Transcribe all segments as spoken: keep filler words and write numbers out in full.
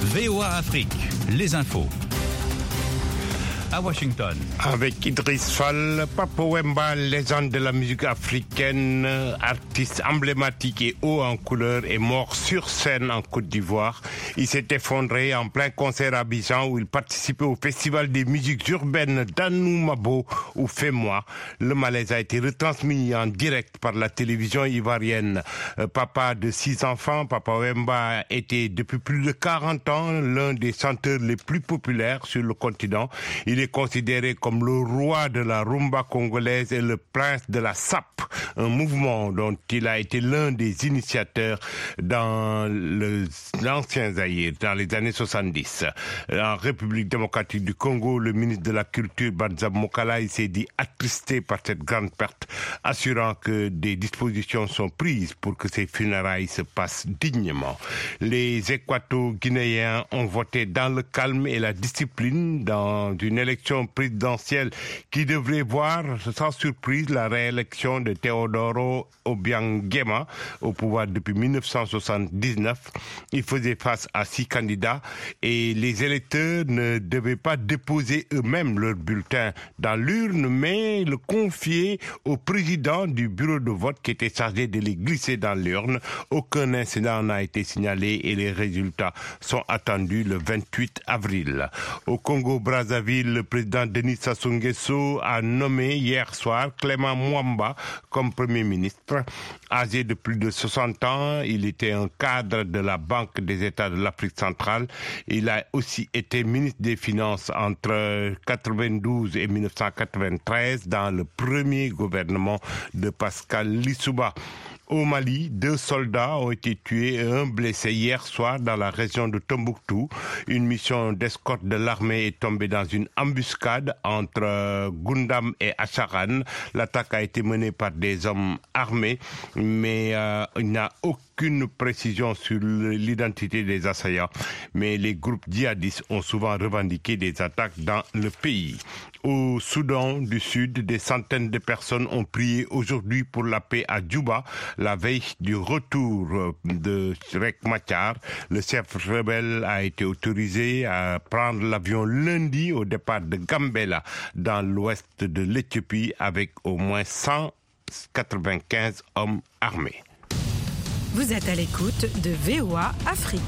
V O A Afrique, les infos. À Washington. Avec Idriss Fall, Papa Wemba, légende de la musique africaine, artiste emblématique et haut en couleur, est mort sur scène en Côte d'Ivoire. Il s'est effondré en plein concert à Abidjan où il participait au festival des musiques urbaines d'Anoumabo ou Fais-moi. Le malaise a été retransmis en direct par la télévision ivoirienne. Papa de six enfants, Papa Wemba était depuis plus de quarante ans l'un des chanteurs les plus populaires sur le continent. Il Il est considéré comme le roi de la rumba congolaise et le prince de la S A P, un mouvement dont il a été l'un des initiateurs dans le, l'ancien Zaïre, dans les années soixante-dix. En République démocratique du Congo, le ministre de la Culture, Banzab Mokala, il s'est dit attristé par cette grande perte, assurant que des dispositions sont prises pour que ces funérailles se passent dignement. Les Équato-Guinéens ont voté dans le calme et la discipline dans une élection présidentielle qui devrait voir sans surprise la réélection de Teodoro Obiang Nguema au pouvoir depuis mille neuf cent soixante-dix-neuf. Il faisait face à six candidats et les électeurs ne devaient pas déposer eux-mêmes leur bulletin dans l'urne, mais le confier au président du bureau de vote qui était chargé de les glisser dans l'urne. Aucun incident n'a été signalé et les résultats sont attendus le vingt-huit avril. Au Congo-Brazzaville, le président Denis Sassou Nguesso a nommé hier soir Clément Mwamba comme Premier ministre. Âgé de plus de soixante ans, il était un cadre de la Banque des États de l'Afrique centrale. Il a aussi été ministre des Finances entre quatre-vingt-douze et mille neuf cent quatre-vingt-treize dans le premier gouvernement de Pascal Lissouba. Au Mali, deux soldats ont été tués et un blessé hier soir dans la région de Tombouctou. Une mission d'escorte de l'armée est tombée dans une embuscade entre Gundam et Acharan. L'attaque a été menée par des hommes armés, mais euh, il n'y a aucune précision sur l'identité des assaillants. Mais les groupes djihadistes ont souvent revendiqué des attaques dans le pays. Au Soudan du Sud, des centaines de personnes ont prié aujourd'hui pour la paix à Djouba, la veille du retour de Riek Machar. Le chef rebelle a été autorisé à prendre l'avion lundi au départ de Gambela, dans l'ouest de l'Éthiopie, avec au moins cent quatre-vingt-quinze hommes armés. Vous êtes à l'écoute de V O A Afrique.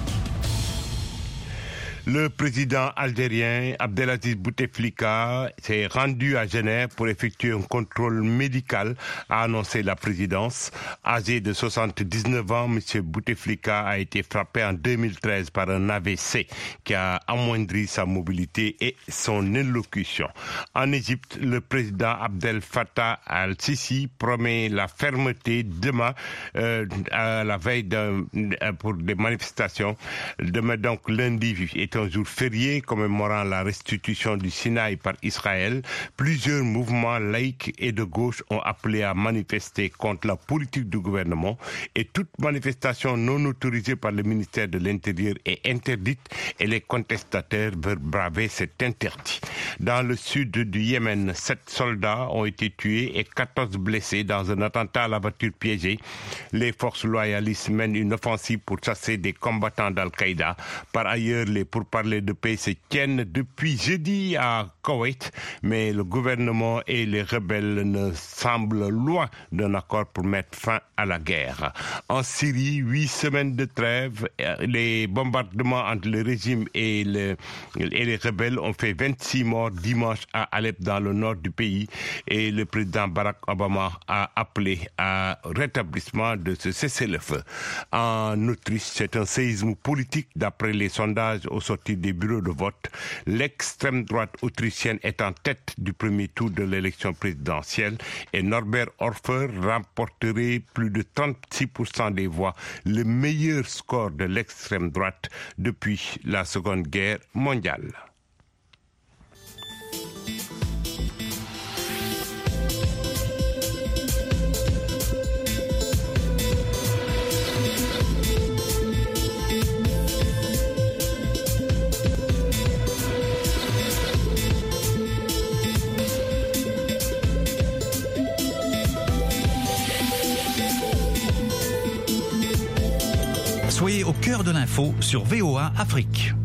Le président algérien Abdelaziz Bouteflika s'est rendu à Genève pour effectuer un contrôle médical, a annoncé la présidence. Âgé de soixante-dix-neuf ans, M. Bouteflika a été frappé en deux mille treize par un A V C qui a amoindri sa mobilité et son élocution. En Égypte, le président Abdel Fattah al-Sisi promet la fermeté demain euh, à la veille de, pour des manifestations. Demain, donc lundi, est un jour férié commémorant la restitution du Sinaï par Israël. Plusieurs mouvements laïcs et de gauche ont appelé à manifester contre la politique du gouvernement et toute manifestation non autorisée par le ministère de l'Intérieur est interdite et les contestataires veulent braver cet interdit. Dans le sud du Yémen, sept soldats ont été tués et quatorze blessés dans un attentat à la voiture piégée. Les forces loyalistes mènent une offensive pour chasser des combattants d'Al-Qaïda. Par ailleurs, les pour parler de paix se tiennent depuis jeudi à Koweït, mais le gouvernement et les rebelles ne semblent loin d'un accord pour mettre fin à la guerre. En Syrie, huit semaines de trêve, les bombardements entre le régime et, le, et les rebelles ont fait vingt-six morts dimanche à Alep dans le nord du pays et le président Barack Obama a appelé à rétablissement de ce cessez-le-feu. En Autriche, c'est un séisme politique d'après les sondages au sortie des bureaux de vote. L'extrême droite autrichienne est en tête du premier tour de l'élection présidentielle et Norbert Hofer remporterait plus de trente-six pour cent des voix, le meilleur score de l'extrême droite depuis la Seconde Guerre mondiale. Soyez au cœur de l'info sur V O A Afrique.